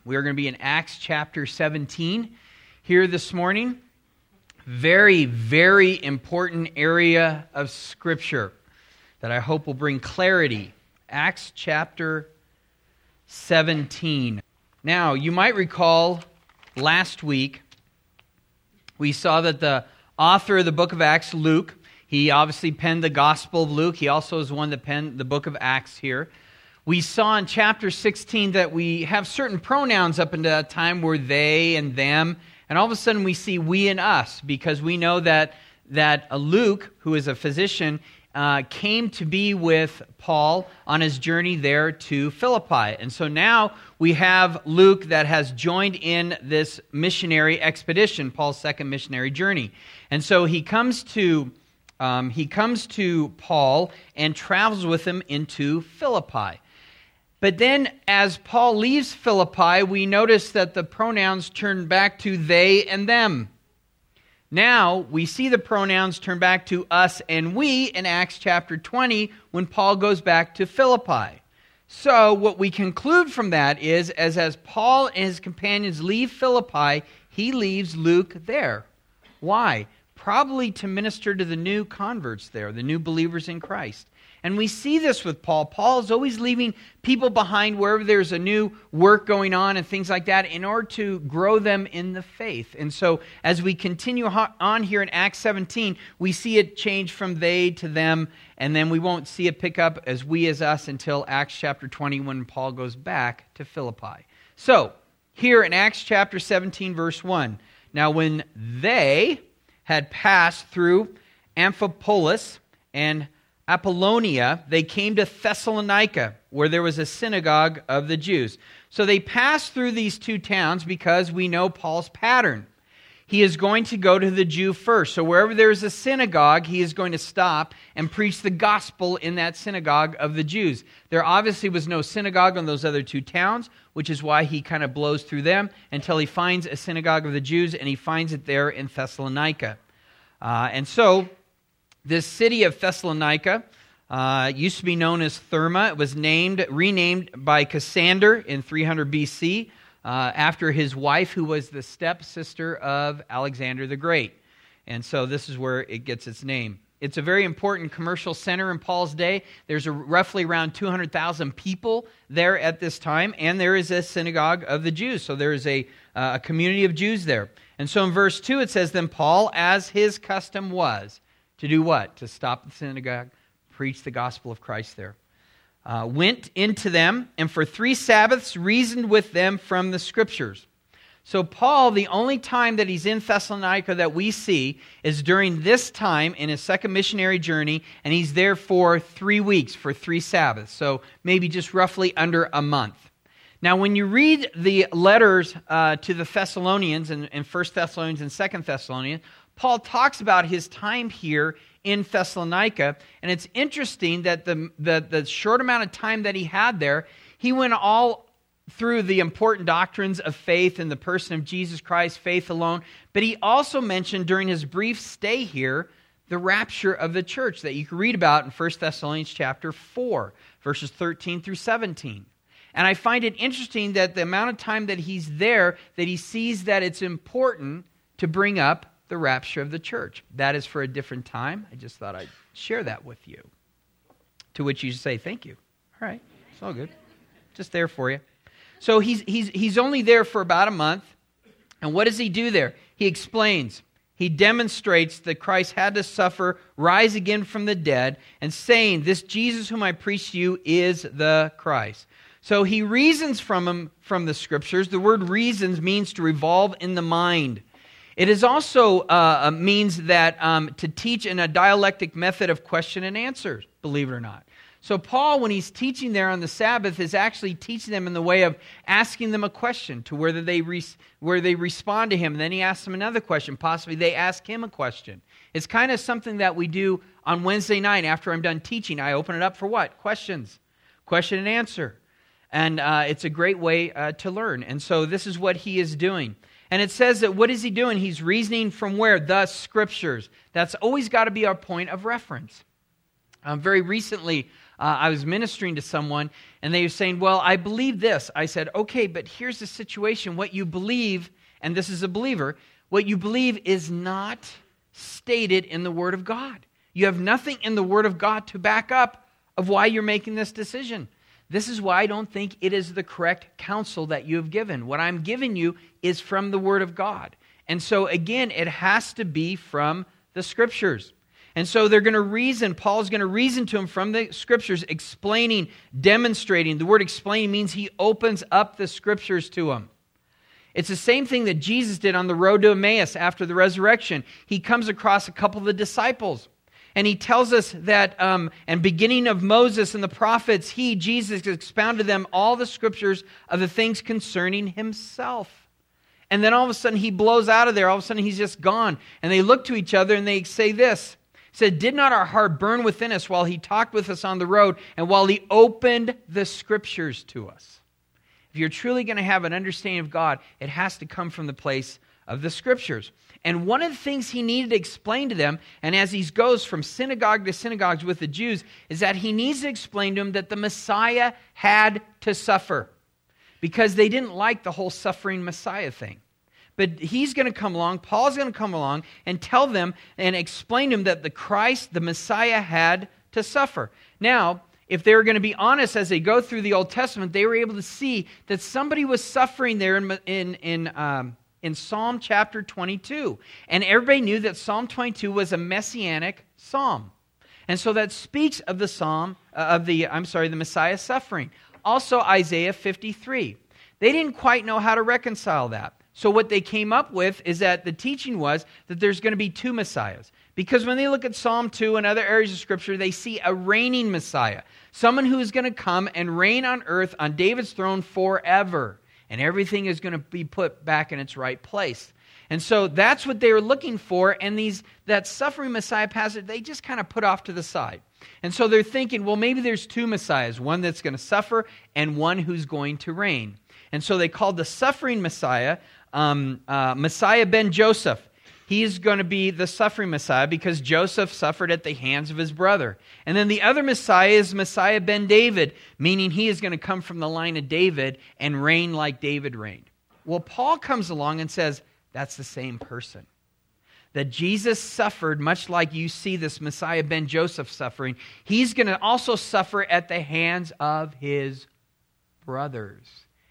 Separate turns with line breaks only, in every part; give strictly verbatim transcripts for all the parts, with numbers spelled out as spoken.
We are going to be in Acts chapter seventeen here this morning. Very, very important area of Scripture that I hope will bring clarity. Acts chapter seventeen. Now, you might recall last week we saw that the author of the book of Acts, Luke, he obviously penned the Gospel of Luke. He also is the one that penned the book of Acts here. We saw in chapter sixteen that we have certain pronouns up until that time were they and them, and all of a sudden we see we and us, because we know that, that Luke, who is a physician, uh, came to be with Paul on his journey there to Philippi. And so now we have Luke that has joined in this missionary expedition, Paul's second missionary journey. And so he comes to um, he comes to Paul and travels with him into Philippi. But then as Paul leaves Philippi, we notice that the pronouns turn back to they and them. Now we see the pronouns turn back to us and we in Acts chapter twenty when Paul goes back to Philippi. So what we conclude from that is, as, as Paul and his companions leave Philippi, he leaves Luke there. Why? Probably to minister to the new converts there, the new believers in Christ. And we see this with Paul. Paul is always leaving people behind wherever there's a new work going on and things like that in order to grow them in the faith. And so as we continue on here in Acts seventeen, we see it change from they to them, and then we won't see it pick up as we as us until Acts chapter twenty when Paul goes back to Philippi. So here in Acts chapter seventeen verse one, now when they had passed through Amphipolis and Apollonia, they came to Thessalonica, where there was a synagogue of the Jews. So they passed through these two towns because we know Paul's pattern. He is going to go to the Jew first. So wherever there is a synagogue, he is going to stop and preach the gospel in that synagogue of the Jews. There obviously was no synagogue in those other two towns, which is why he kind of blows through them until he finds a synagogue of the Jews, and he finds it there in Thessalonica. Uh, and so this city of Thessalonica uh, used to be known as Therma. It was named, renamed by Cassander in three hundred B C uh, after his wife, who was the stepsister of Alexander the Great. And so this is where it gets its name. It's a very important commercial center in Paul's day. There's a, roughly around two hundred thousand people there at this time, and there is a synagogue of the Jews. So there is a, uh, a community of Jews there. And so in verse two it says, "Then Paul, as his custom was," to do what? To stop the synagogue, preach the gospel of Christ there. Uh, went into them, and for three Sabbaths reasoned with them from the Scriptures. So Paul, the only time that he's in Thessalonica that we see is during this time in his second missionary journey, and he's there for three weeks, for three Sabbaths. So maybe just roughly under a month. Now, when you read the letters uh, to the Thessalonians in, in First Thessalonians and Second Thessalonians, Paul talks about his time here in Thessalonica, and it's interesting that the, the, the short amount of time that he had there, he went all through the important doctrines of faith in the person of Jesus Christ, faith alone, but he also mentioned during his brief stay here the rapture of the church that you can read about in First Thessalonians chapter four, verses thirteen through seventeen. And I find it interesting that the amount of time that he's there, that he sees that it's important to bring up the rapture of the church. That is for a different time. I just thought I'd share that with you. To which you say, thank you. All right, it's all good. Just there for you. So he's, he's, he's only there for about a month. And what does he do there? He explains. He demonstrates that Christ had to suffer, rise again from the dead, and saying, this Jesus whom I preach to you is the Christ. So he reasons from him from the Scriptures. The word reasons means to revolve in the mind. It is also uh, means that um, to teach in a dialectic method of question and answer, believe it or not. So Paul, when he's teaching there on the Sabbath, is actually teaching them in the way of asking them a question to whether they re- where they respond to him. And then he asks them another question. Possibly they ask him a question. It's kind of something that we do on Wednesday night after I'm done teaching. I open it up for what? Questions. Question and answer. And uh, it's a great way uh, to learn. And so this is what he is doing. And it says that what is he doing? He's reasoning from where? The Scriptures. That's always got to be our point of reference. Um, very recently, uh, I was ministering to someone, and they were saying, well, I believe this. I said, okay, but here's the situation. What you believe, and this is a believer, what you believe is not stated in the Word of God. You have nothing in the Word of God to back up of why you're making this decision. This is why I don't think it is the correct counsel that you have given. What I'm giving you is from the Word of God. And so, again, it has to be from the Scriptures. And so they're going to reason, Paul's going to reason to him from the Scriptures, explaining, demonstrating. The word explaining means he opens up the Scriptures to him. It's the same thing that Jesus did on the road to Emmaus after the resurrection. He comes across a couple of the disciples, and he tells us that, um, and beginning of Moses and the prophets, he, Jesus, expounded them all the Scriptures of the things concerning himself. And then all of a sudden he blows out of there. All of a sudden he's just gone. And they look to each other and they say this. He said, did not our heart burn within us while he talked with us on the road and while he opened the Scriptures to us? If you're truly going to have an understanding of God, it has to come from the place of the Scriptures. And one of the things he needed to explain to them, and as he goes from synagogue to synagogues with the Jews, is that he needs to explain to them that the Messiah had to suffer, because they didn't like the whole suffering Messiah thing. But he's going to come along, Paul's going to come along and tell them and explain to them that the Christ, the Messiah, had to suffer. Now, if they were going to be honest as they go through the Old Testament, they were able to see that somebody was suffering there in, in, in, um, in Psalm chapter twenty-two. And everybody knew that Psalm twenty-two was a messianic psalm. And so that speaks of the psalm, uh, of the, I'm sorry, the Messiah suffering. Also Isaiah fifty-three. They didn't quite know how to reconcile that. So what they came up with is that the teaching was that there's going to be two Messiahs. Because when they look at Psalm two and other areas of Scripture, they see a reigning Messiah. Someone who is going to come and reign on earth on David's throne forever. And everything is going to be put back in its right place. And so that's what they were looking for. And these that suffering Messiah passage, they just kind of put off to the side. And so they're thinking, well, maybe there's two Messiahs. One that's going to suffer and one who's going to reign. And so they called the suffering Messiah um, uh, Messiah ben Joseph. He's going to be the suffering Messiah because Joseph suffered at the hands of his brother. And then the other Messiah is Messiah ben David, meaning he is going to come from the line of David and reign like David reigned. Well, Paul comes along and says, that's the same person. That Jesus suffered much like you see this Messiah ben Joseph suffering. He's going to also suffer at the hands of his brothers.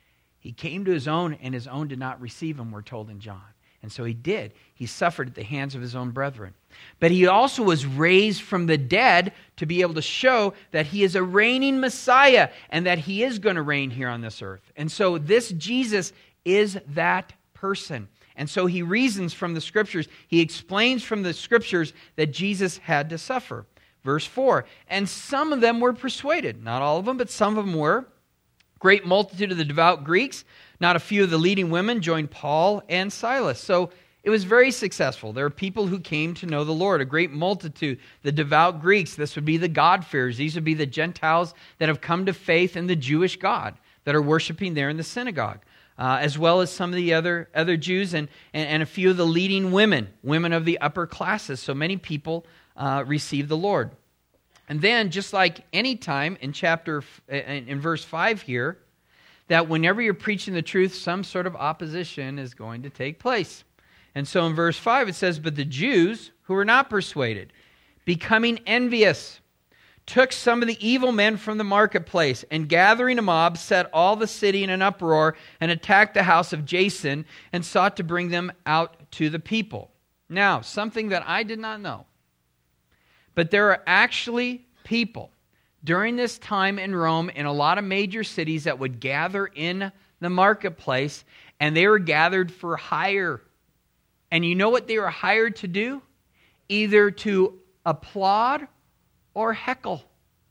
He came to his own, and his own did not receive him, we're told in John. And so he did. He suffered at the hands of his own brethren. But he also was raised from the dead to be able to show that he is a reigning Messiah and that he is going to reign here on this earth. And so this Jesus is that person. And so he reasons from the Scriptures. He explains from the Scriptures that Jesus had to suffer. Verse four, and some of them were persuaded. Not all of them, but some of them were. Great multitude of the devout Greeks, not a few of the leading women, joined Paul and Silas. So it was very successful. There are people who came to know the Lord, a great multitude. The devout Greeks, this would be the God-fearers. These would be the Gentiles that have come to faith in the Jewish God that are worshiping there in the synagogue, uh, as well as some of the other, other Jews and, and, and a few of the leading women, women of the upper classes. So many people uh, received the Lord. And then, just like any time in chapter, in verse five here, that whenever you're preaching the truth, some sort of opposition is going to take place. And so in verse five it says, but the Jews who were not persuaded, becoming envious, took some of the evil men from the marketplace, and gathering a mob, set all the city in an uproar, and attacked the house of Jason, and sought to bring them out to the people. Now, something that I did not know. But there are actually people during this time in Rome, in a lot of major cities, that would gather in the marketplace, and they were gathered for hire. And you know what they were hired to do? Either to applaud or heckle.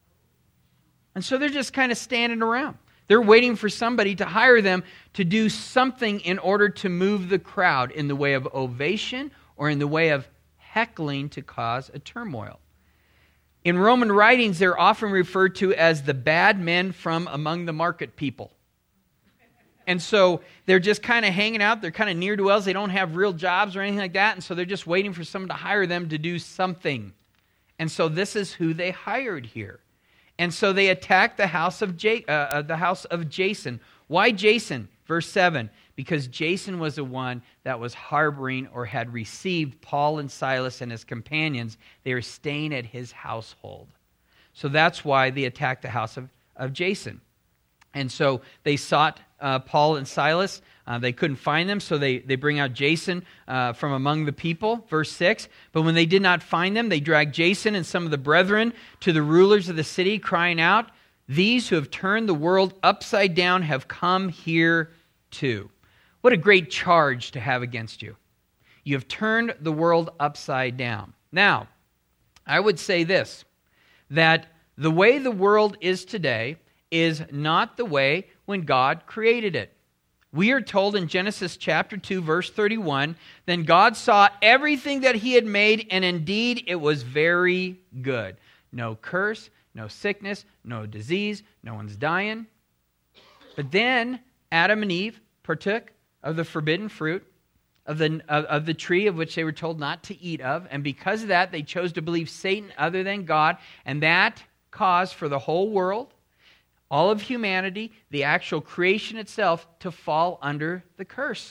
And so they're just kind of standing around. They're waiting for somebody to hire them to do something in order to move the crowd in the way of ovation or in the way of heckling to cause a turmoil. In Roman writings, they're often referred to as the bad men from among the market people. And so they're just kind of hanging out. They're kind of ne'er-do-wells. They don't have real jobs or anything like that. And so they're just waiting for someone to hire them to do something. And so this is who they hired here. And so they attacked the house of Ja- uh, the house of Jason. Why Jason? Verse seven. Because Jason was the one that was harboring or had received Paul and Silas and his companions. They were staying at his household. So that's why they attacked the house of, of Jason. And so they sought uh, Paul and Silas. Uh, they couldn't find them, so they, they bring out Jason uh, from among the people. Verse six, but when they did not find them, they dragged Jason and some of the brethren to the rulers of the city, crying out, "These who have turned the world upside down have come here too." What a great charge to have against you. You have turned the world upside down. Now, I would say this, that the way the world is today is not the way when God created it. We are told in Genesis chapter two, verse thirty-one, then God saw everything that he had made, and indeed it was very good. No curse, no sickness, no disease, no one's dying. But then Adam and Eve partook of the forbidden fruit, of the, of, of the tree of which they were told not to eat of, and because of that, they chose to believe Satan other than God, and that caused for the whole world, all of humanity, the actual creation itself, to fall under the curse.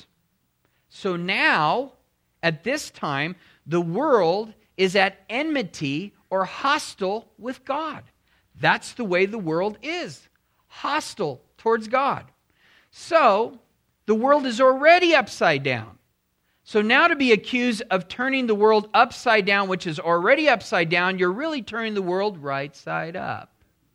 So now, at this time, the world is at enmity or hostile with God. That's the way the world is, hostile towards God. So, the world is already upside down. So now to be accused of turning the world upside down, which is already upside down, you're really turning the world right side up.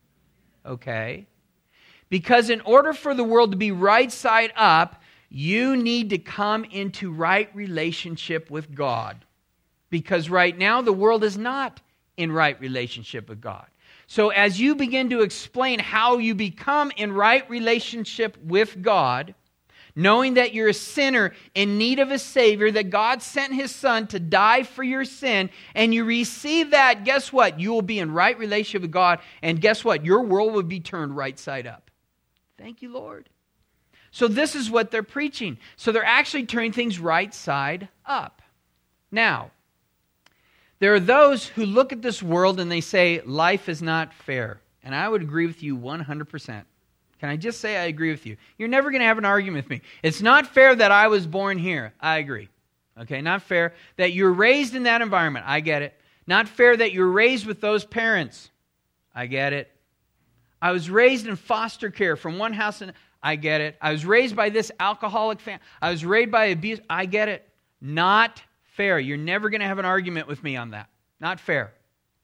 Okay? Because in order for the world to be right side up, you need to come into right relationship with God. Because right now the world is not in right relationship with God. So as you begin to explain how you become in right relationship with God, knowing that you're a sinner in need of a Savior, that God sent His Son to die for your sin, and you receive that, guess what? You will be in right relationship with God, and guess what? Your world will be turned right side up. Thank you, Lord. So this is what they're preaching. So they're actually turning things right side up. Now, there are those who look at this world and they say, life is not fair. And I would agree with you one hundred percent. Can I just say I agree with you? You're never going to have an argument with me. It's not fair that I was born here. I agree. Okay, not fair that you're raised in that environment. I get it. Not fair that you're raised with those parents. I get it. I was raised in foster care from one house and I get it. I was raised by this alcoholic family. I was raised by abuse. I get it. Not fair. You're never going to have an argument with me on that. Not fair.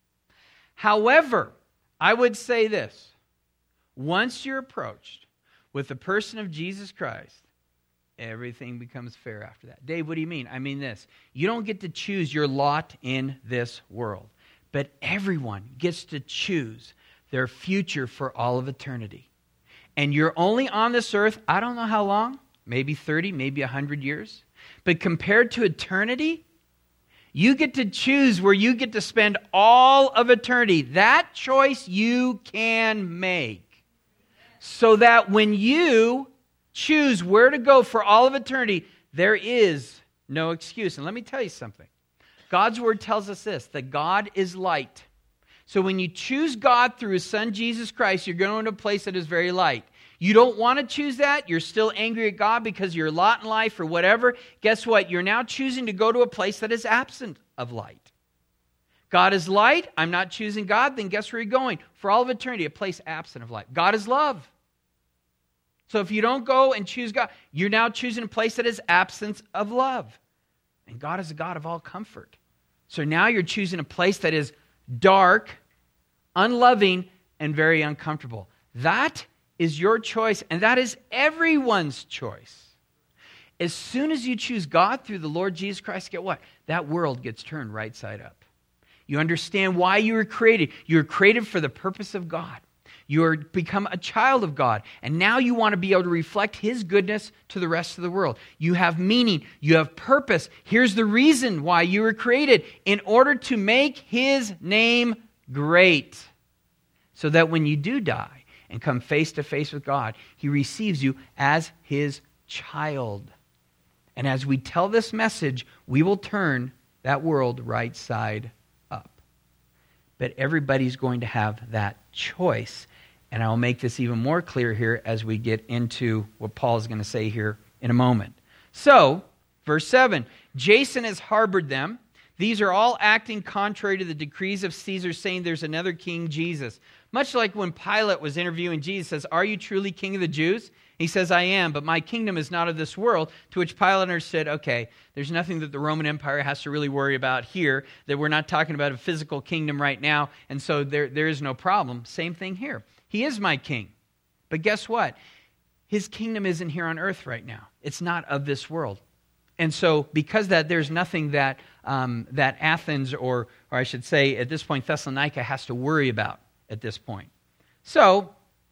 However, I would say this. Once you're approached with the person of Jesus Christ, everything becomes fair after that. Dave, what do you mean? I mean this. You don't get to choose your lot in this world, but everyone gets to choose their future for all of eternity. And you're only on this earth, I don't know how long, maybe thirty, maybe one hundred years, but compared to eternity, you get to choose where you get to spend all of eternity. That choice you can make. So that when you choose where to go for all of eternity, there is no excuse. And let me tell you something. God's Word tells us this, that God is light. So when you choose God through His Son, Jesus Christ, you're going to a place that is very light. You don't want to choose that. You're still angry at God because your lot in life or whatever. Guess what? You're now choosing to go to a place that is absent of light. God is light. I'm not choosing God. Then guess where you're going? For all of eternity, a place absent of light. God is love. So if you don't go and choose God, you're now choosing a place that is absence of love. And God is a God of all comfort. So now you're choosing a place that is dark, unloving, and very uncomfortable. That is your choice, and that is everyone's choice. As soon as you choose God through the Lord Jesus Christ, get what? That world gets turned right side up. You understand why you were created. You were created for the purpose of God. You are become a child of God, and now you want to be able to reflect His goodness to the rest of the world. You have meaning. You have purpose. Here's the reason why you were created, in order to make His name great, so that when you do die and come face to face with God, He receives you as His child. And as we tell this message, we will turn that world right side up. but everybody's going to have that choice. And I'll make this even more clear here as we get into what Paul is going to say here in a moment. So, verse seven, Jason has harbored them. These are all acting contrary to the decrees of Caesar, saying there's another king, Jesus. Much like when Pilate was interviewing Jesus, says, are you truly king of the Jews? He says, I am, but my kingdom is not of this world. To which Pilate understood, okay, there's nothing that the Roman Empire has to really worry about here, that we're not talking about a physical kingdom right now, and so there, there is no problem. Same thing here. He is my king. But guess what? His kingdom isn't here on earth right now. It's not of this world. And so because of that, there's nothing that um, that Athens, or, or I should say at this point, Thessalonica has to worry about at this point. So,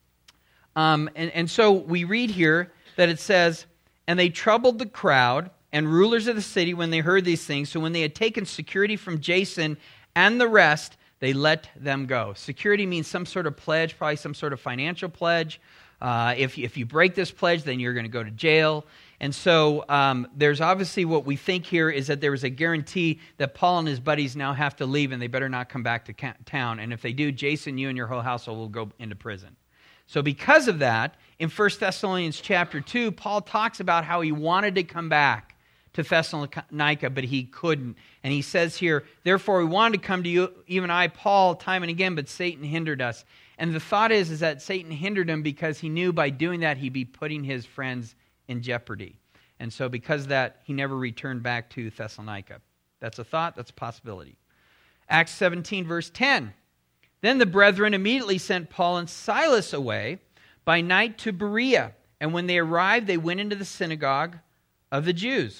um, and, and so we read here that it says, and they troubled the crowd and rulers of the city when they heard these things. So when they had taken security from Jason and the rest, they let them go. Security means some sort of pledge, probably some sort of financial pledge. Uh, if, if you break this pledge, then you're going to go to jail. And so um, there's obviously what we think here is that there was a guarantee that Paul and his buddies now have to leave and they better not come back to ca- town. And if they do, Jason, you and your whole household will go into prison. So because of that, in First Thessalonians chapter two, Paul talks about how he wanted to come back to Thessalonica, but he couldn't. And he says here, therefore we wanted to come to you, even I, Paul, time and again, but Satan hindered us. And the thought is, is that Satan hindered him because he knew by doing that he'd be putting his friends in jeopardy. And so because of that, he never returned back to Thessalonica. That's a thought, that's a possibility. Acts seventeen, verse ten. Then the brethren immediately sent Paul and Silas away by night to Berea. And when they arrived, they went into the synagogue of the Jews.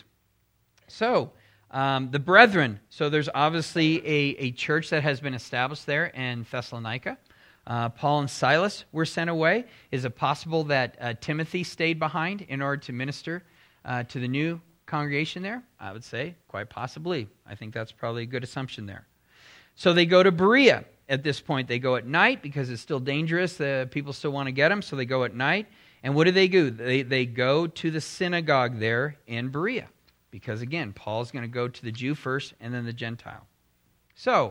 So, um, the brethren, so there's obviously a, a church that has been established there in Thessalonica. Uh, Paul and Silas were sent away. Is it possible that uh, Timothy stayed behind in order to minister uh, to the new congregation there? I would say quite possibly. I think that's probably a good assumption there. So they go to Berea at this point. They go at night because it's still dangerous. Uh, people still want to get them, so they go at night. And what do they do? They, they go to the synagogue there in Berea. Because again, Paul's going to go to the Jew first and then the Gentile. So,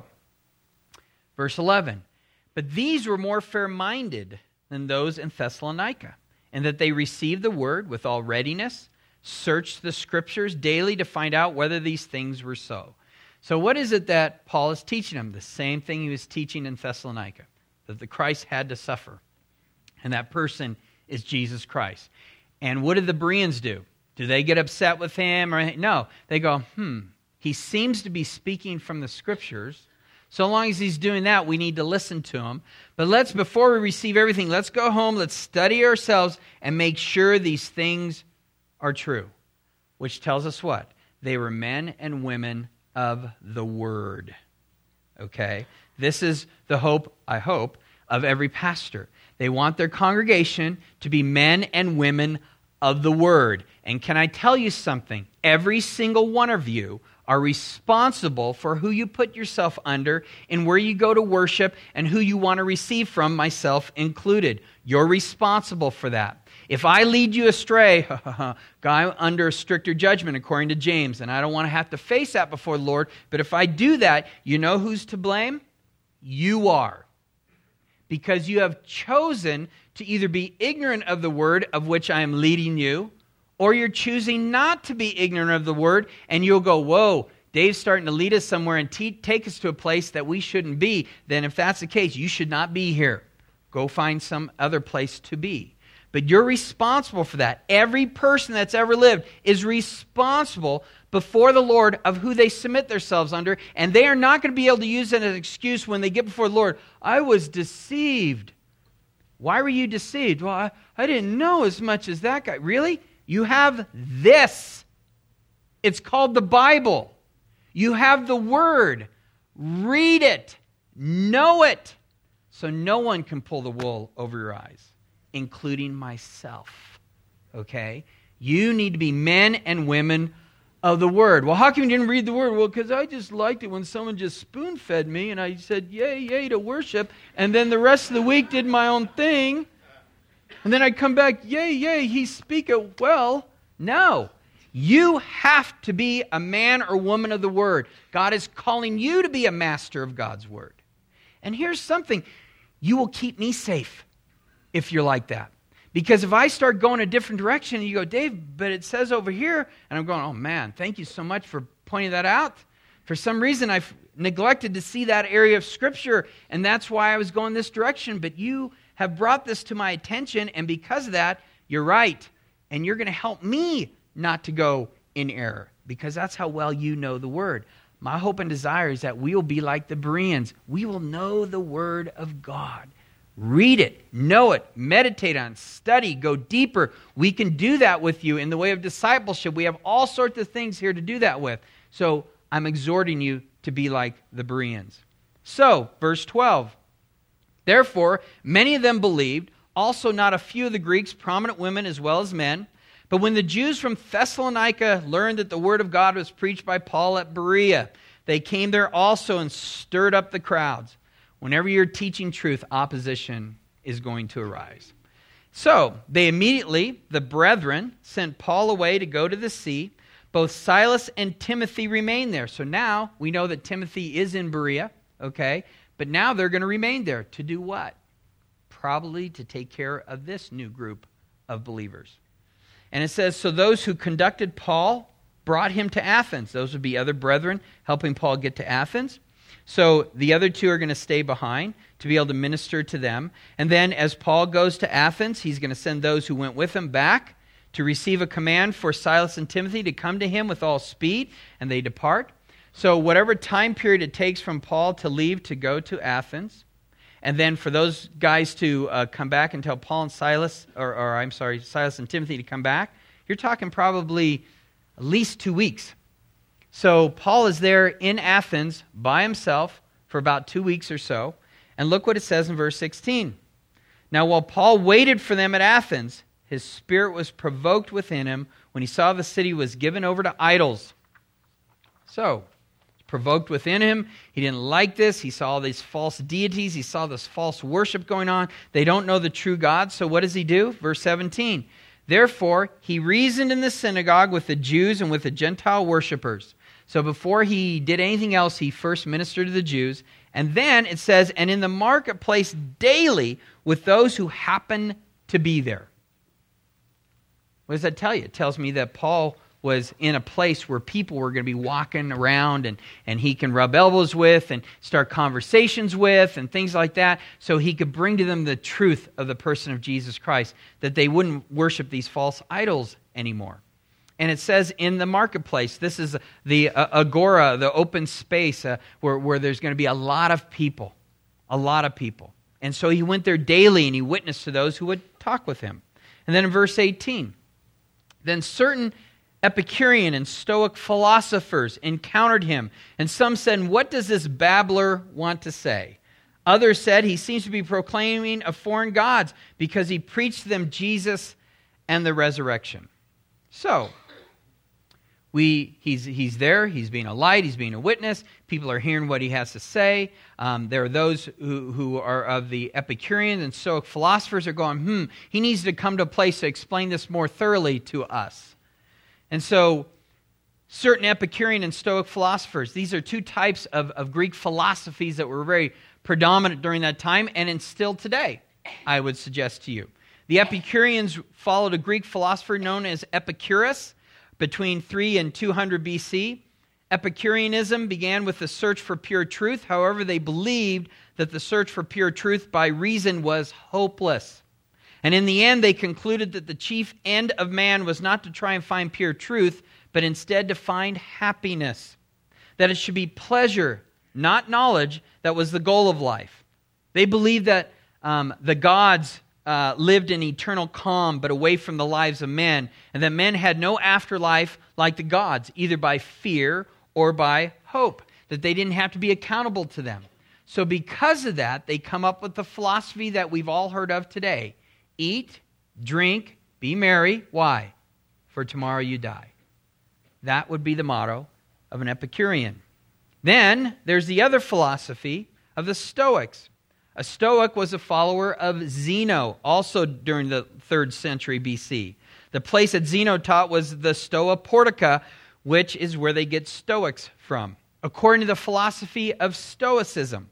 verse eleven. But these were more fair-minded than those in Thessalonica, and that they received the word with all readiness, searched the scriptures daily to find out whether these things were so. So what is it that Paul is teaching them? The same thing he was teaching in Thessalonica, that the Christ had to suffer. And that person is Jesus Christ. And what did the Bereans do? Do they get upset with him? Or no, they go, hmm, he seems to be speaking from the scriptures. So long as he's doing that, we need to listen to him. But let's, before we receive everything, let's go home, let's study ourselves, and make sure these things are true. Which tells us what? They were men and women of the Word. Okay? This is the hope, I hope, of every pastor. They want their congregation to be men and women of the Word. And can I tell you something? Every single one of you are responsible for who you put yourself under and where you go to worship and who you want to receive from, myself included. You're responsible for that. If I lead you astray, I'm under a stricter judgment according to James, and I don't want to have to face that before the Lord, but if I do that, you know who's to blame? You are. Because you have chosen to either be ignorant of the word of which I am leading you, or you're choosing not to be ignorant of the word, and you'll go, whoa, Dave's starting to lead us somewhere and te- take us to a place that we shouldn't be. Then if that's the case, you should not be here. Go find some other place to be. But you're responsible for that. Every person that's ever lived is responsible before the Lord of who they submit themselves under, and they are not going to be able to use it as an excuse when they get before the Lord. I was deceived. Why were you deceived? Well, I, I didn't know as much as that guy. Really? You have this. It's called the Bible. You have the Word. Read it. Know it. So no one can pull the wool over your eyes, including myself. Okay? You need to be men and women of the Word. Well, how come you didn't read the Word? Well, because I just liked it when someone just spoon-fed me and I said, yay, yay, to worship. And then the rest of the week did my own thing. And then I come back, yay, yay, he speaketh well. No. You have to be a man or woman of the Word. God is calling you to be a master of God's Word. And here's something. You will keep me safe if you're like that. Because if I start going a different direction and you go, Dave, but it says over here, and I'm going, oh man, thank you so much for pointing that out. For some reason, I've neglected to see that area of Scripture, and that's why I was going this direction. But you have brought this to my attention, and because of that, you're right. And you're going to help me not to go in error, because that's how well you know the Word. My hope and desire is that we will be like the Bereans. We will know the Word of God. Read it, know it, meditate on it, study, go deeper. We can do that with you in the way of discipleship. We have all sorts of things here to do that with. So I'm exhorting you to be like the Bereans. So, verse twelve. Therefore, many of them believed, also not a few of the Greeks, prominent women as well as men. But when the Jews from Thessalonica learned that the word of God was preached by Paul at Berea, they came there also and stirred up the crowds. Whenever you're teaching truth, opposition is going to arise. So, they immediately, the brethren, sent Paul away to go to the sea. Both Silas and Timothy remained there. So now, we know that Timothy is in Berea, okay? But now they're going to remain there to do what? Probably to take care of this new group of believers. And it says, so those who conducted Paul brought him to Athens. Those would be other brethren helping Paul get to Athens. So the other two are going to stay behind to be able to minister to them. And then as Paul goes to Athens, he's going to send those who went with him back to receive a command for Silas and Timothy to come to him with all speed, and they depart. So whatever time period it takes from Paul to leave to go to Athens, and then for those guys to uh, come back and tell Paul and Silas, or, or I'm sorry, Silas and Timothy to come back, you're talking probably at least two weeks. So Paul is there in Athens by himself for about two weeks or so. And look what it says in verse sixteen. Now while Paul waited for them at Athens, his spirit was provoked within him when he saw the city was given over to idols. So, provoked within him. He didn't like this. He saw all these false deities. He saw this false worship going on. They don't know the true God. So what does he do? Verse seventeen. Therefore, he reasoned in the synagogue with the Jews and with the Gentile worshipers. So before he did anything else, he first ministered to the Jews. And then it says, and in the marketplace daily with those who happen to be there. What does that tell you? It tells me that Paul was in a place where people were going to be walking around and, and he can rub elbows with and start conversations with and things like that, so he could bring to them the truth of the person of Jesus Christ, that they wouldn't worship these false idols anymore. And it says in the marketplace, this is the uh, agora, the open space uh, where, where there's going to be a lot of people, a lot of people. And so he went there daily and he witnessed to those who would talk with him. And then in verse eighteen, then certain Epicurean and Stoic philosophers encountered him, and some said, what does this babbler want to say? Others said, he seems to be proclaiming of foreign gods because he preached to them Jesus and the resurrection. So, we he's he's there, he's being a light, he's being a witness, people are hearing what he has to say. Um, there are those who, who are of the Epicureans and Stoic philosophers are going, hmm, he needs to come to a place to explain this more thoroughly to us. And so, certain Epicurean and Stoic philosophers, these are two types of, of Greek philosophies that were very predominant during that time and in still today, I would suggest to you. The Epicureans followed a Greek philosopher known as Epicurus between three and two hundred B C. Epicureanism began with the search for pure truth. However, they believed that the search for pure truth by reason was hopeless. And in the end, they concluded that the chief end of man was not to try and find pure truth, but instead to find happiness. That it should be pleasure, not knowledge, that was the goal of life. They believed that um, the gods uh, lived in eternal calm, but away from the lives of men, and that men had no afterlife like the gods, either by fear or by hope, that they didn't have to be accountable to them. So because of that, they come up with the philosophy that we've all heard of today. Eat, drink, be merry. Why? For tomorrow you die. That would be the motto of an Epicurean. Then there's the other philosophy of the Stoics. A Stoic was a follower of Zeno, also during the third century B C. The place that Zeno taught was the Stoa Portica, which is where they get Stoics from. According to the philosophy of Stoicism,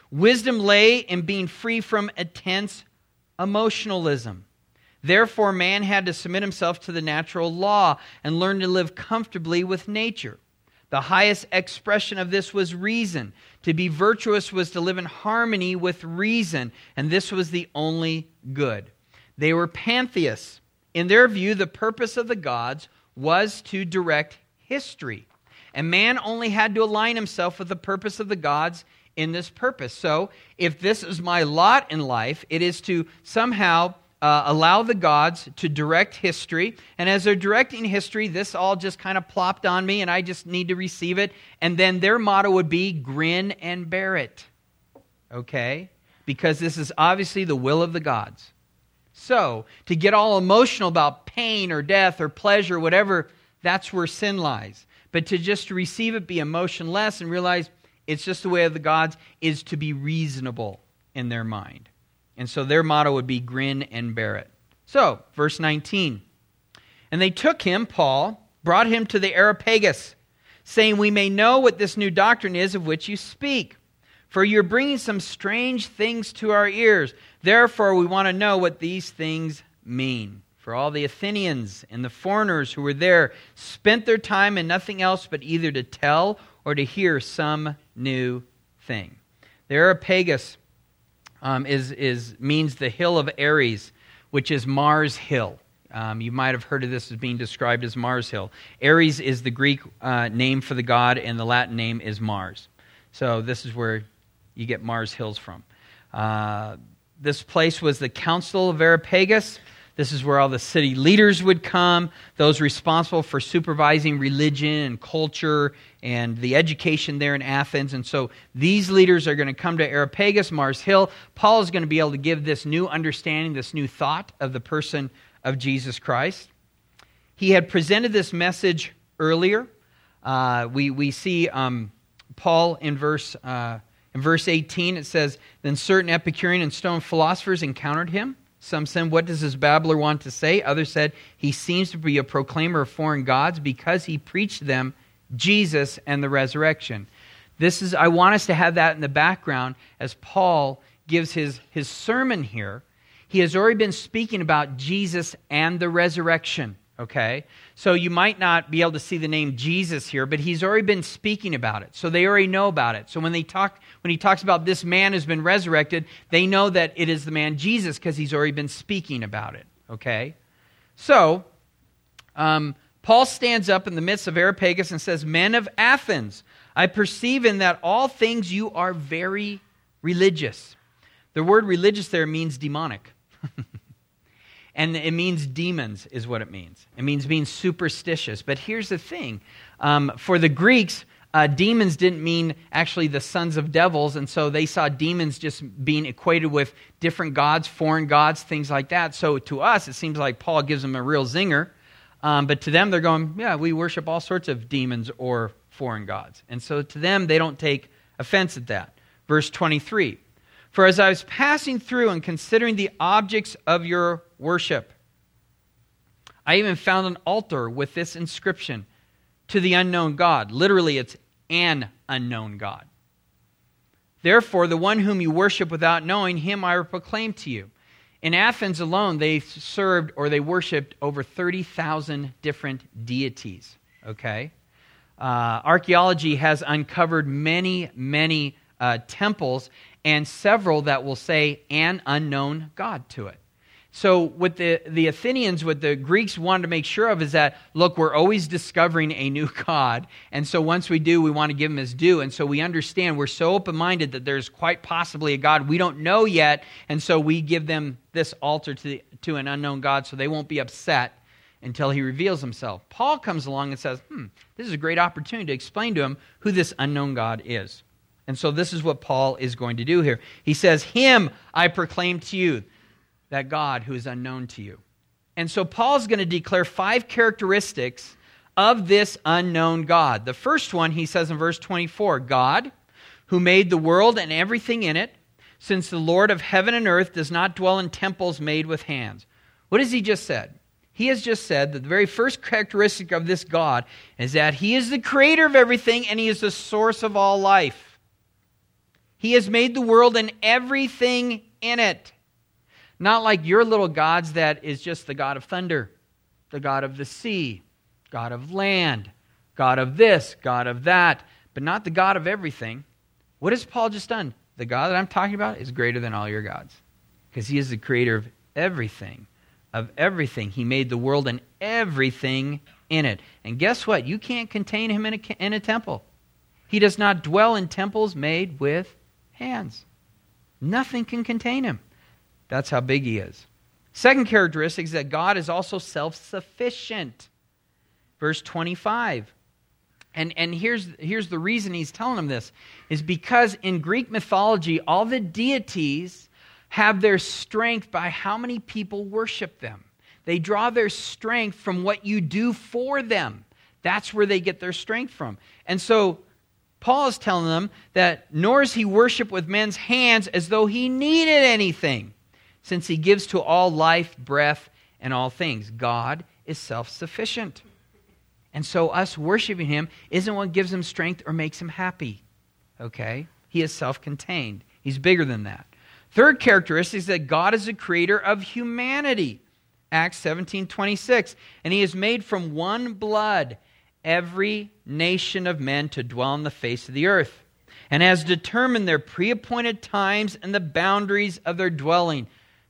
Wisdom lay in being free from intense emotionalism. Therefore, man had to submit himself to the natural law and learn to live comfortably with nature. The highest expression of this was reason. To be virtuous was to live in harmony with reason, and this was the only good. They were pantheists. In their view, the purpose of the gods was to direct history, and man only had to align himself with the purpose of the gods in this purpose. So, if this is my lot in life, it is to somehow Uh, allow the gods to direct history. And as they're directing history, this all just kind of plopped on me, and I just need to receive it. And then their motto would be, grin and bear it. Okay? Because this is obviously the will of the gods. So, to get all emotional about pain or death or pleasure, whatever, that's where sin lies. But to just to receive it, be emotionless, and realize it's just the way of the gods, is to be reasonable in their mind. And so their motto would be grin and bear it. So, verse nineteen. And they took him, Paul, brought him to the Areopagus, saying, we may know what this new doctrine is of which you speak. For you're bringing some strange things to our ears. Therefore, we want to know what these things mean. For all the Athenians and the foreigners who were there spent their time in nothing else but either to tell or to hear some new thing. The Areopagus Um, is is means the hill of Ares, which is Mars Hill. Um, you might have heard of this as being described as Mars Hill. Ares is the Greek uh, name for the god, and the Latin name is Mars. So this is where you get Mars Hills from. Uh, this place was the Council of Areopagus. This is where all the city leaders would come, those responsible for supervising religion and culture and the education there in Athens. And so these leaders are going to come to Areopagus, Mars Hill. Paul is going to be able to give this new understanding, this new thought of the person of Jesus Christ. He had presented this message earlier. Uh, we, we see um, Paul in verse, uh, in verse eighteen, it says, then certain Epicurean and stone philosophers encountered him. Some said, what does this babbler want to say? Others said, he seems to be a proclaimer of foreign gods because he preached them Jesus and the resurrection. This is, I want us to have that in the background as Paul gives his, his sermon here. He has already been speaking about Jesus and the resurrection, okay? So you might not be able to see the name Jesus here, but he's already been speaking about it. So they already know about it. So when they talk, when he talks about this man who's been resurrected, they know that it is the man Jesus because he's already been speaking about it, okay? So, um, Paul stands up in the midst of Areopagus and says, men of Athens, I perceive in that all things you are very religious. The word religious there means demonic. And it means demons is what it means. It means being superstitious. But here's the thing. Um, for the Greeks, uh, demons didn't mean actually the sons of devils. And so they saw demons just being equated with different gods, foreign gods, things like that. So to us, it seems like Paul gives them a real zinger. Um, but to them, they're going, yeah, we worship all sorts of demons or foreign gods. And so to them, they don't take offense at that. Verse twenty-three. For as I was passing through and considering the objects of your worship, I even found an altar with this inscription, to the unknown God. Literally, it's an unknown God. Therefore, the one whom you worship without knowing, him I will proclaim to you. In Athens alone, they served or they worshipped over thirty thousand different deities. Okay? Uh, archaeology has uncovered many, many uh, temples, and several that will say an unknown God to it. So what the, the Athenians, what the Greeks wanted to make sure of is that, look, we're always discovering a new God. And so once we do, we want to give him his due. And so we understand, we're so open-minded that there's quite possibly a God we don't know yet. And so we give them this altar to, the, to an unknown God so they won't be upset until he reveals himself. Paul comes along and says, hmm, this is a great opportunity to explain to him who this unknown God is. And so this is what Paul is going to do here. He says, him I proclaim to you, that God who is unknown to you. And so Paul's going to declare five characteristics of this unknown God. The first one, he says in verse twenty-four, God, who made the world and everything in it, since the Lord of heaven and earth does not dwell in temples made with hands. What has he just said? He has just said that the very first characteristic of this God is that he is the creator of everything and he is the source of all life. He has made the world and everything in it. Not like your little gods that is just the God of thunder, the God of the sea, God of land, God of this, God of that, but not the God of everything. What has Paul just done? The God that I'm talking about is greater than all your gods, because he is the creator of everything, of everything. He made the world and everything in it. And guess what? You can't contain him in a, in a temple. He does not dwell in temples made with hands. Nothing can contain him. That's how big he is. Second characteristic is that God is also self-sufficient. Verse twenty-five. And, and here's, here's the reason he's telling them this, is because in Greek mythology, all the deities have their strength by how many people worship them. They draw their strength from what you do for them. That's where they get their strength from. And so Paul is telling them that nor is he worshiped with men's hands as though he needed anything, since he gives to all life, breath, and all things. God is self-sufficient. And so us worshiping him isn't what gives him strength or makes him happy. Okay? He is self-contained. He's bigger than that. Third characteristic is that God is the creator of humanity. Acts seventeen twenty-six. And he has made from one blood every nation of men to dwell on the face of the earth, and has determined their pre-appointed times and the boundaries of their dwelling.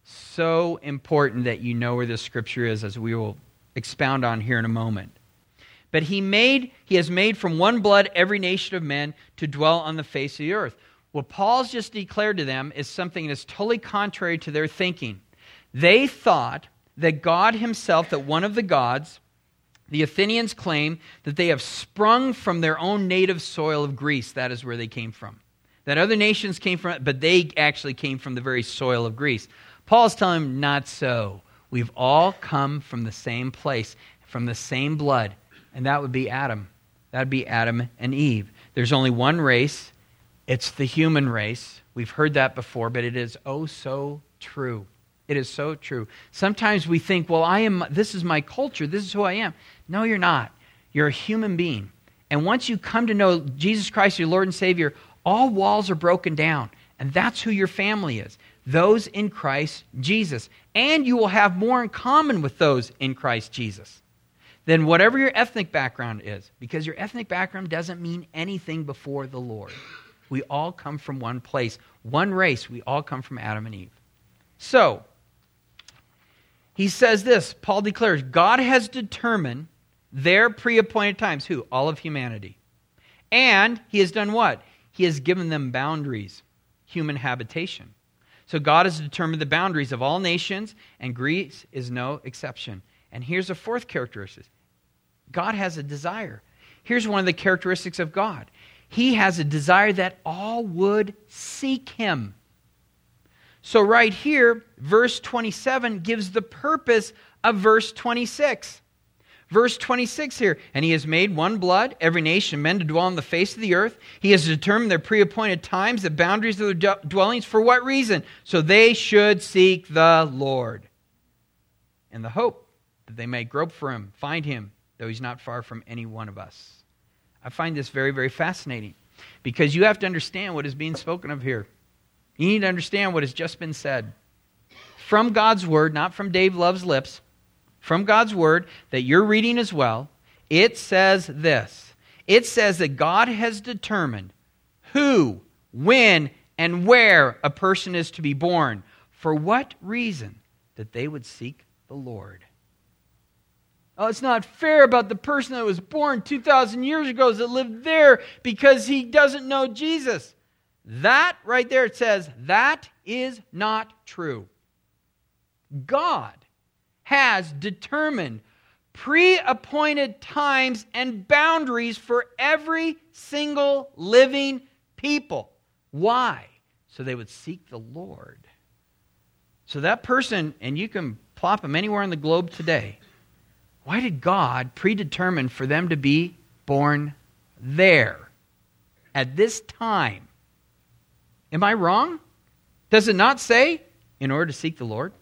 So important that you know where this scripture is, as we will expound on here in a moment. But he made, he has made from one blood every nation of men to dwell on the face of the earth. What Paul's just declared to them is something that is totally contrary to their thinking. They thought that God himself, that one of the gods, the Athenians claim that they have sprung from their own native soil of Greece. That is where they came from. That other nations came from it, but they actually came from the very soil of Greece. Paul's telling them, not so. We've all come from the same place, from the same blood. And that would be Adam. That would be Adam and Eve. There's only one race. It's the human race. We've heard that before, but it is oh so true. It is so true. Sometimes we think, well, I am. This is my culture. This is who I am. No, you're not. You're a human being. And once you come to know Jesus Christ, your Lord and Savior, all walls are broken down. And that's who your family is. Those in Christ Jesus. And you will have more in common with those in Christ Jesus than whatever your ethnic background is. Because your ethnic background doesn't mean anything before the Lord. We all come from one place, one race. We all come from Adam and Eve. So, he says this, Paul declares, God has determined their pre-appointed times. Who? All of humanity. And he has done what? He has given them boundaries, human habitation. So God has determined the boundaries of all nations, and Greece is no exception. And here's a fourth characteristic. God has a desire. Here's one of the characteristics of God. He has a desire that all would seek him. So right here, verse twenty-seven gives the purpose of verse twenty-six. Verse twenty-six here, and he has made one blood, every nation, men to dwell on the face of the earth. He has determined their pre-appointed times, the boundaries of their dwellings. For what reason? So they should seek the Lord. In the hope that they may grope for him, find him, though he's not far from any one of us. I find this very, very fascinating, because you have to understand what is being spoken of here. You need to understand what has just been said. From God's word, not from Dave Love's lips, from God's word that you're reading as well, it says this. It says that God has determined who, when, and where a person is to be born. For what reason? That they would seek the Lord. Oh, it's not fair about the person that was born two thousand years ago that lived there because he doesn't know Jesus. That right there, it says, that is not true. God has determined pre-appointed times and boundaries for every single living people. Why? So they would seek the Lord. So that person, and you can plop them anywhere on the globe today, why did God predetermine for them to be born there at this time? Am I wrong? Does it not say, in order to seek the Lord?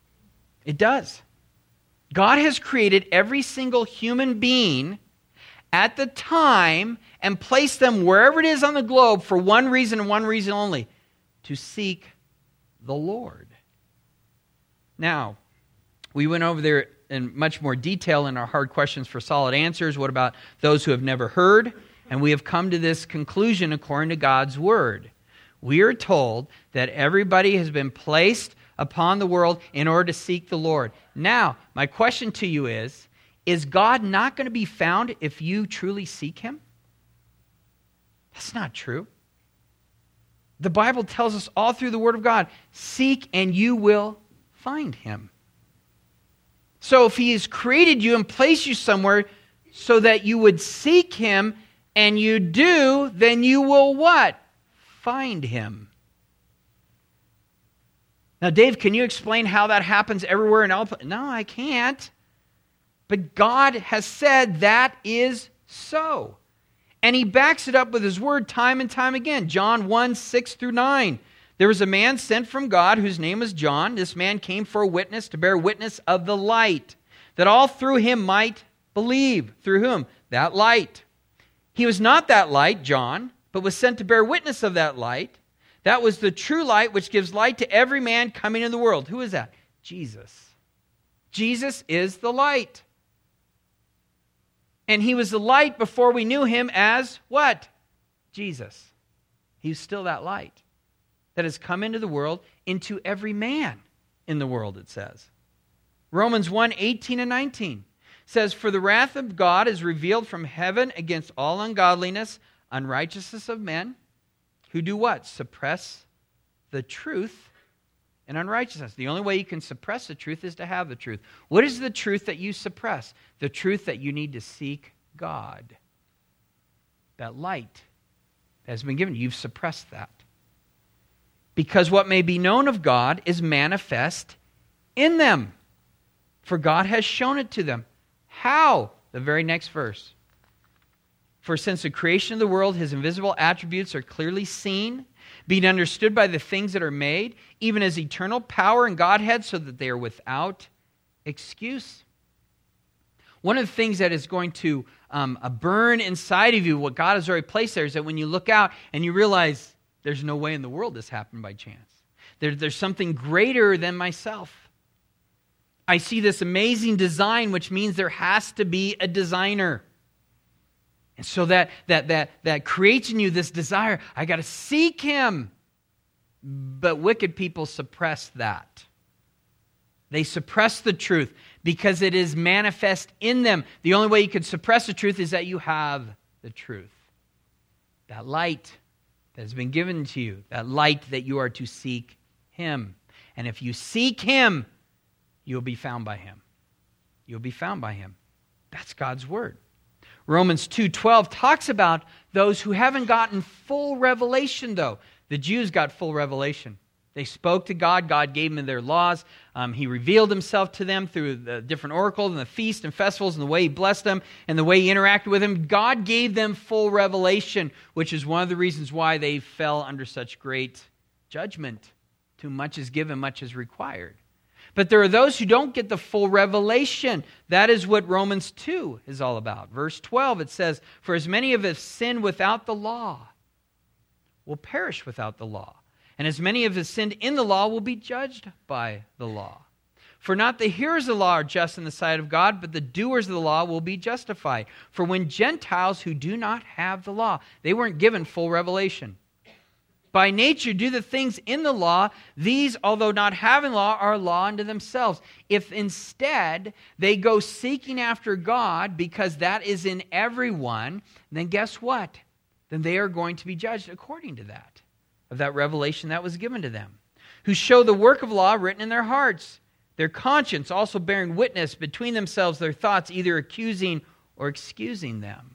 It does. God has created every single human being at the time and placed them wherever it is on the globe for one reason and one reason only, to seek the Lord. Now, we went over there in much more detail in our hard questions for solid answers. What about those who have never heard? And we have come to this conclusion according to God's Word. We are told that everybody has been placed upon the world in order to seek the Lord. Now, my question to you is, is God not going to be found if you truly seek Him? That's not true. The Bible tells us all through the Word of God, seek and you will find Him. So if He has created you and placed you somewhere so that you would seek Him, and you do, then you will what? Find Him. Now, Dave, can you explain how that happens everywhere in all? No, I can't. But God has said that is so. And He backs it up with His Word time and time again. John one, six through nine. There was a man sent from God whose name was John. This man came for a witness, to bear witness of the light, that all through him might believe. Through whom? That light. He was not that light, John, but was sent to bear witness of that light. That was the true light which gives light to every man coming in the world. Who is that? Jesus. Jesus is the light. And He was the light before we knew Him as what? Jesus. He's still that light that has come into the world, into every man in the world, it says. Romans one, eighteen and nineteen says, for the wrath of God is revealed from heaven against all ungodliness, unrighteousness of men, who do what? Suppress the truth and unrighteousness. The only way you can suppress the truth is to have the truth. What is the truth that you suppress? The truth that you need to seek God. That light that has been given you, you've suppressed that. Because what may be known of God is manifest in them, for God has shown it to them. How? The very next verse. For since the creation of the world, His invisible attributes are clearly seen, being understood by the things that are made, even as eternal power and Godhead, so that they are without excuse. One of the things that is going to um, burn inside of you, what God has already placed there, is that when you look out and you realize there's no way in the world this happened by chance. There, there's something greater than myself. I see this amazing design, which means there has to be a designer. And so that that that that creates in you this desire, I got to seek Him. But wicked people suppress that. They suppress the truth because it is manifest in them. The only way you can suppress the truth is that you have the truth. That light that has been given to you, that light that you are to seek Him. And if you seek Him, you'll be found by Him. You'll be found by Him. That's God's Word. Romans two twelve talks about those who haven't gotten full revelation, though. The Jews got full revelation. They spoke to God. God gave them their laws. Um, he revealed Himself to them through the different oracles and the feasts and festivals and the way He blessed them and the way He interacted with them. God gave them full revelation, which is one of the reasons why they fell under such great judgment. Too much is given, much is required. But there are those who don't get the full revelation. That is what Romans two is all about. Verse twelve, it says, for as many of us sinned without the law will perish without the law. And as many of us sinned in the law will be judged by the law. For not the hearers of the law are just in the sight of God, but the doers of the law will be justified. For when Gentiles who do not have the law, they weren't given full revelation, by nature do the things in the law, these, although not having law, are law unto themselves. If instead they go seeking after God, because that is in everyone, then guess what? Then they are going to be judged according to that, of that revelation that was given to them. Who show the work of law written in their hearts, their conscience also bearing witness between themselves, their thoughts either accusing or excusing them.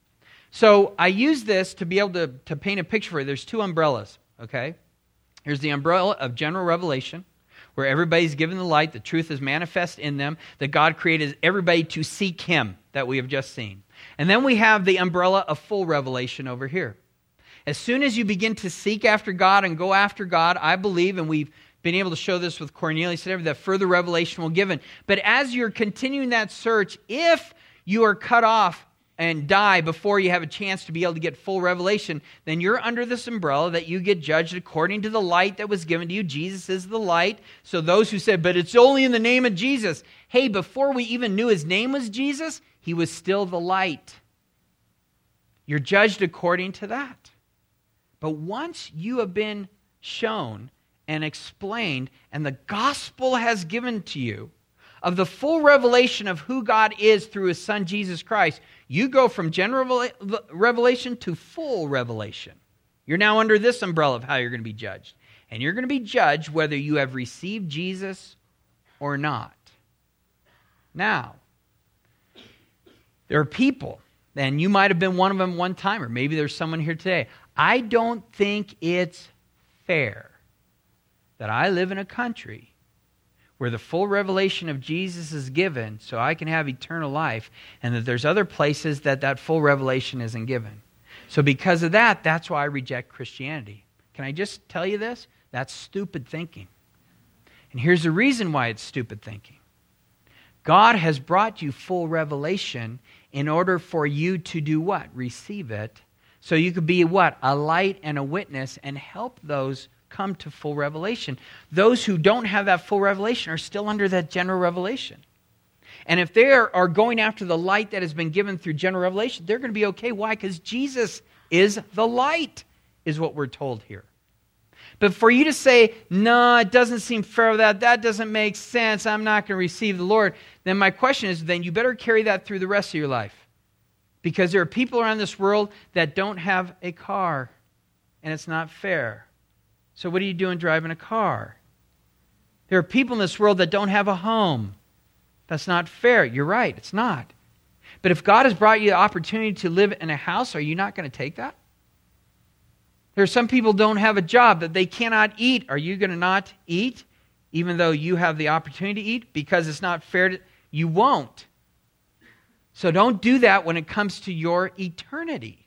So I use this to be able to, to paint a picture for you. There's two umbrellas, okay? Here's the umbrella of general revelation, where everybody's given the light, the truth is manifest in them, that God created everybody to seek Him, that we have just seen. And then we have the umbrella of full revelation over here. As soon as you begin to seek after God and go after God, I believe, and we've been able to show this with Cornelius and everything, that further revelation will be given. But as you're continuing that search, if you are cut off and die before you have a chance to be able to get full revelation, then you're under this umbrella that you get judged according to the light that was given to you. Jesus is the light. So those who said, but it's only in the name of Jesus. Hey, before we even knew his name was Jesus, he was still the light. You're judged according to that. But once you have been shown and explained, and the gospel has given to you of the full revelation of who God is through his Son, Jesus Christ, you go from general revelation to full revelation. You're now under this umbrella of how you're going to be judged. And you're going to be judged whether you have received Jesus or not. Now, there are people, and you might have been one of them one time, or maybe there's someone here today. I don't think it's fair that I live in a country where the full revelation of Jesus is given so I can have eternal life, and that there's other places that that full revelation isn't given. So because of that, that's why I reject Christianity. Can I just tell you this? That's stupid thinking. And here's the reason why it's stupid thinking. God has brought you full revelation in order for you to do what? Receive it. So you could be what? A light and a witness and help those come to full revelation. Those who don't have that full revelation are still under that general revelation. And if they are, are going after the light that has been given through general revelation, they're going to be okay. Why? Because Jesus is the light, is what we're told here. But for you to say, no, it doesn't seem fair that, that doesn't make sense, I'm not going to receive the Lord, then my question is, then you better carry that through the rest of your life. Because there are people around this world that don't have a car, and it's not fair. So what are you doing driving a car? There are people in this world that don't have a home. That's not fair. You're right, it's not. But if God has brought you the opportunity to live in a house, are you not going to take that? There are some people who don't have a job, that they cannot eat. Are you going to not eat, even though you have the opportunity to eat? Because it's not fair to... You won't. So don't do that when it comes to your eternity.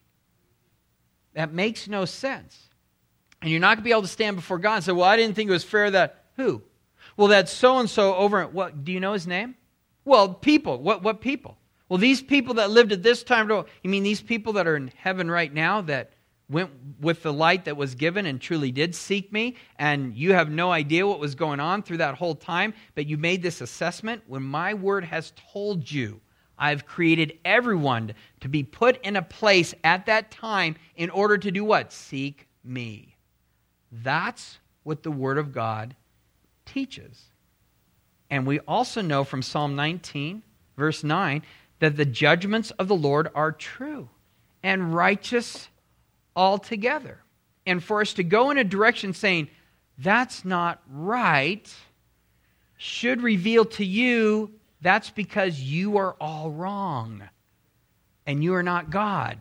That makes no sense. And you're not going to be able to stand before God and say, well, I didn't think it was fair that... Who? Well, that so-and-so over... What? Do you know his name? Well, people. What, what people? Well, these people that lived at this time... You mean these people that are in heaven right now that went with the light that was given and truly did seek me, and you have no idea what was going on through that whole time, but you made this assessment? When my word has told you, I've created everyone to be put in a place at that time in order to do what? Seek me. That's what the Word of God teaches. And we also know from Psalm nineteen, verse nine, that the judgments of the Lord are true and righteous altogether. And for us to go in a direction saying, that's not right, should reveal to you that's because you are all wrong and you are not God.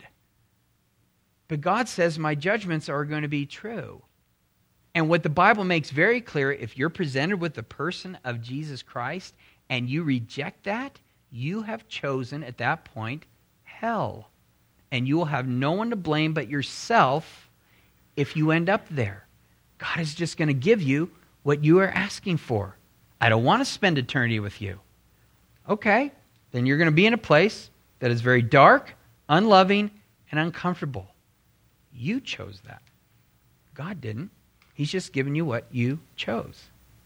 But God says my judgments are going to be true. And what the Bible makes very clear, if you're presented with the person of Jesus Christ and you reject that, you have chosen at that point hell. And you will have no one to blame but yourself if you end up there. God is just going to give you what you are asking for. I don't want to spend eternity with you. Okay, then you're going to be in a place that is very dark, unloving, and uncomfortable. You chose that. God didn't. He's just given you what you chose.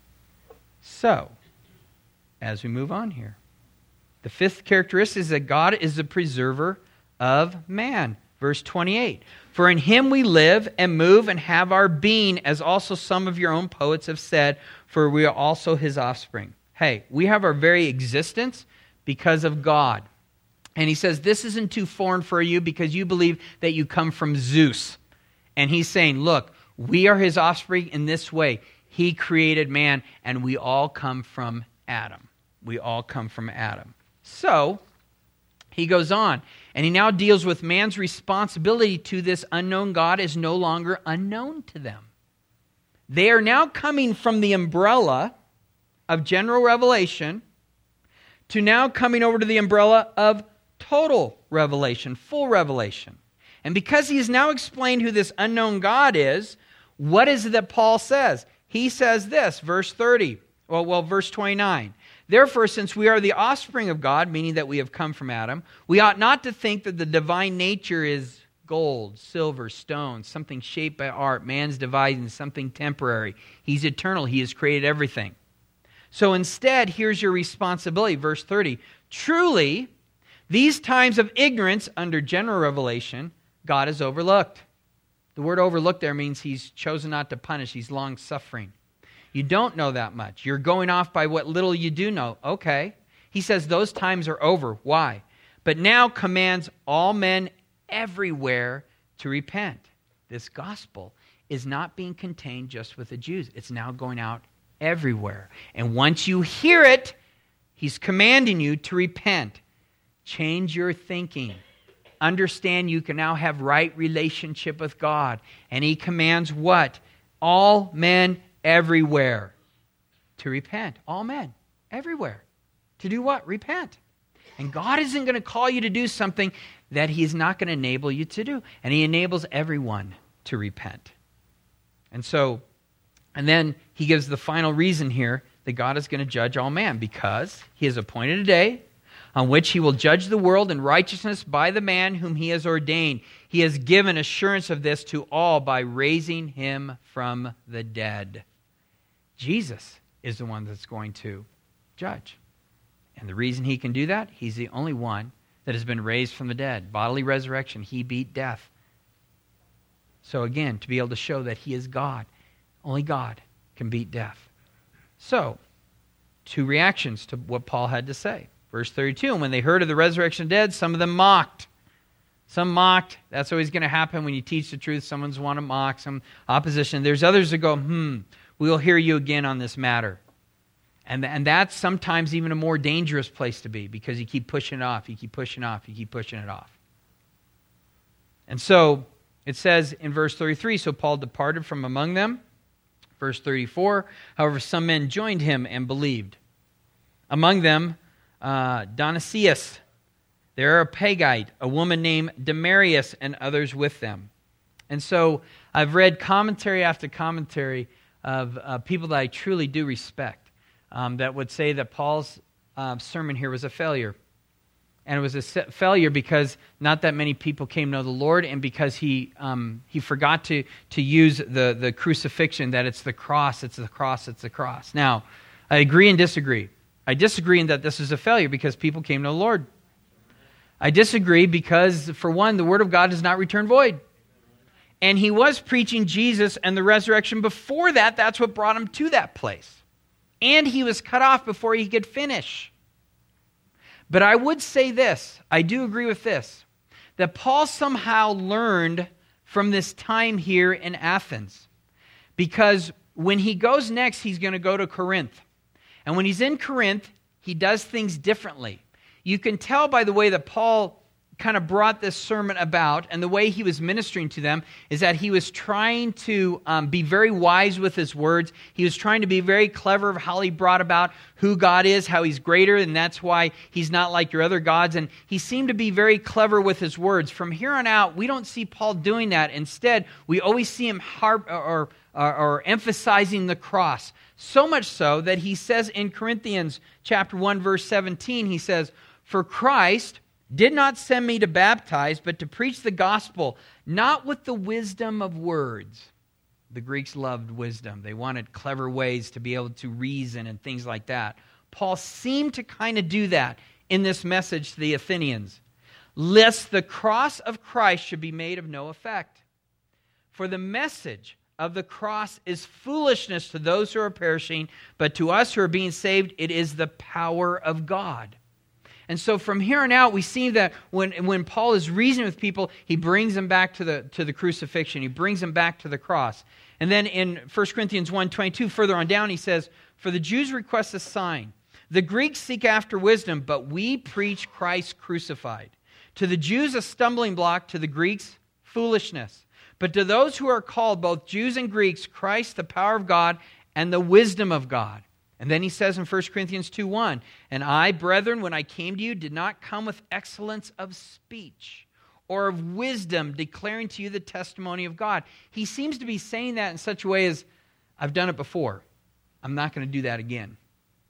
So, as we move on here, the fifth characteristic is that God is the preserver of man. Verse twenty-eight, for in him we live and move and have our being, as also some of your own poets have said, for we are also his offspring. Hey, we have our very existence because of God. And he says, this isn't too foreign for you because you believe that you come from Zeus. And he's saying, look, we are his offspring in this way. He created man, and we all come from Adam. We all come from Adam. So, he goes on, and he now deals with man's responsibility to this unknown God is no longer unknown to them. They are now coming from the umbrella of general revelation to now coming over to the umbrella of total revelation, full revelation. And because he has now explained who this unknown God is, what is it that Paul says? He says this, verse thirty, well, well verse twenty-nine. Therefore, since we are the offspring of God, meaning that we have come from Adam, we ought not to think that the divine nature is gold, silver, stone, something shaped by art, man's devising, something temporary. He's eternal. He has created everything. So instead, here's your responsibility, verse thirty. Truly, these times of ignorance under general revelation, God has overlooked. The word overlooked there means he's chosen not to punish. He's long-suffering. You don't know that much. You're going off by what little you do know. Okay. He says those times are over. Why? But now commands all men everywhere to repent. This gospel is not being contained just with the Jews. It's now going out everywhere. And once you hear it, he's commanding you to repent. Change your thinking. Understand you can now have right relationship with God. And he commands what? All men everywhere to repent. All men everywhere. To do what? Repent. And God isn't going to call you to do something that he's not going to enable you to do. And he enables everyone to repent. And so, and then he gives the final reason here that God is going to judge all man, because he has appointed a day on which he will judge the world in righteousness by the man whom he has ordained. He has given assurance of this to all by raising him from the dead. Jesus is the one that's going to judge. And the reason he can do that, he's the only one that has been raised from the dead. Bodily resurrection, he beat death. So again, to be able to show that he is God, only God can beat death. So, two reactions to what Paul had to say. Verse thirty-two, and when they heard of the resurrection of the dead, some of them mocked. Some mocked. That's always going to happen when you teach the truth. Someone's want to mock, some opposition. There's others that go, hmm, we'll hear you again on this matter. And, and that's sometimes even a more dangerous place to be, because you keep pushing it off, you keep pushing it off, you keep pushing it off. And so it says in verse thirty-three, so Paul departed from among them. Verse thirty-four, however, some men joined him and believed. Among them, uh, Dionysius, the Areopagite, a woman named Damaris, and others with them. And so I've read commentary after commentary of uh, people that I truly do respect. Um, that would say that Paul's uh, sermon here was a failure. And it was a failure because not that many people came to know the Lord, and because he um, he forgot to, to use the, the crucifixion, that it's the cross, it's the cross, it's the cross. Now, I agree and disagree. I disagree in that this is a failure because people came to the Lord. I disagree because, for one, the Word of God does not return void. And he was preaching Jesus and the resurrection before that. That's what brought him to that place. And he was cut off before he could finish. But I would say this, I do agree with this, that Paul somehow learned from this time here in Athens. Because when he goes next, he's going to go to Corinth. And when he's in Corinth, he does things differently. You can tell by the way that Paul kind of brought this sermon about, and the way he was ministering to them, is that he was trying to um, be very wise with his words. He was trying to be very clever of how he brought about who God is, how he's greater, and that's why he's not like your other gods. And he seemed to be very clever with his words. From here on out, we don't see Paul doing that. Instead, we always see him harp or, or, or emphasizing the cross. So much so that he says in Corinthians chapter one, verse seventeen, he says, "For Christ did not send me to baptize, but to preach the gospel, not with the wisdom of words." The Greeks loved wisdom. They wanted clever ways to be able to reason and things like that. Paul seemed to kind of do that in this message to the Athenians. "Lest the cross of Christ should be made of no effect. For the message of the cross is foolishness to those who are perishing, but to us who are being saved, it is the power of God." And so from here on out, we see that when, when Paul is reasoning with people, he brings them back to the, to the crucifixion. He brings them back to the cross. And then in First Corinthians one twenty-two, further on down, he says, "For the Jews request a sign. The Greeks seek after wisdom, but we preach Christ crucified. To the Jews a stumbling block, to the Greeks foolishness. But to those who are called, both Jews and Greeks, Christ the power of God and the wisdom of God." And then he says in First Corinthians two one, "And I, brethren, when I came to you, did not come with excellence of speech or of wisdom, declaring to you the testimony of God." He seems to be saying that in such a way as, I've done it before. I'm not going to do that again.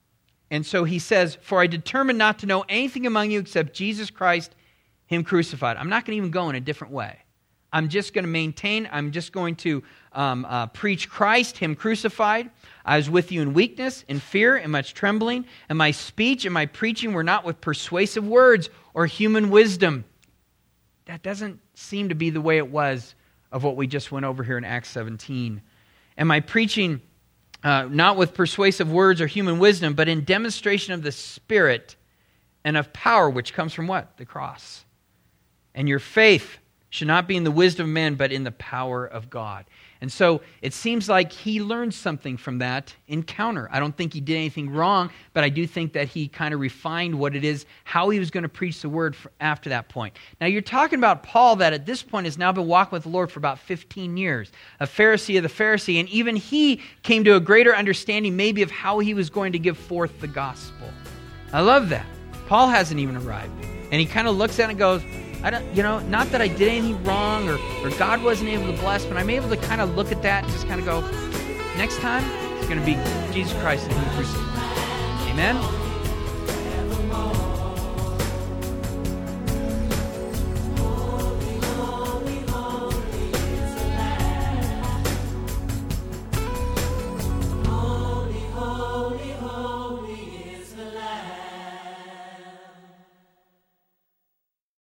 And so he says, for I determined not to know anything among you except Jesus Christ, him crucified. I'm not going to even go in a different way. I'm just going to maintain, I'm just going to um, uh, preach Christ, him crucified. I was with you in weakness, in fear, and much trembling, and my speech and my preaching were not with persuasive words or human wisdom. That doesn't seem to be the way it was of what we just went over here in Acts seventeen. And my preaching, uh, not with persuasive words or human wisdom, but in demonstration of the Spirit and of power, which comes from what? The cross. And your faith should not be in the wisdom of men, but in the power of God. And so it seems like he learned something from that encounter. I don't think he did anything wrong, but I do think that he kind of refined what it is, how he was going to preach the word after that point. Now you're talking about Paul that at this point has now been walking with the Lord for about fifteen years, a Pharisee of the Pharisee, and even he came to a greater understanding maybe of how he was going to give forth the gospel. I love that. Paul hasn't even arrived. And he kind of looks at it and goes, I don't, you know, not that I did anything wrong or, or God wasn't able to bless, but I'm able to kind of look at that and just kind of go, next time, it's going to be Jesus Christ and Him crucified. Amen?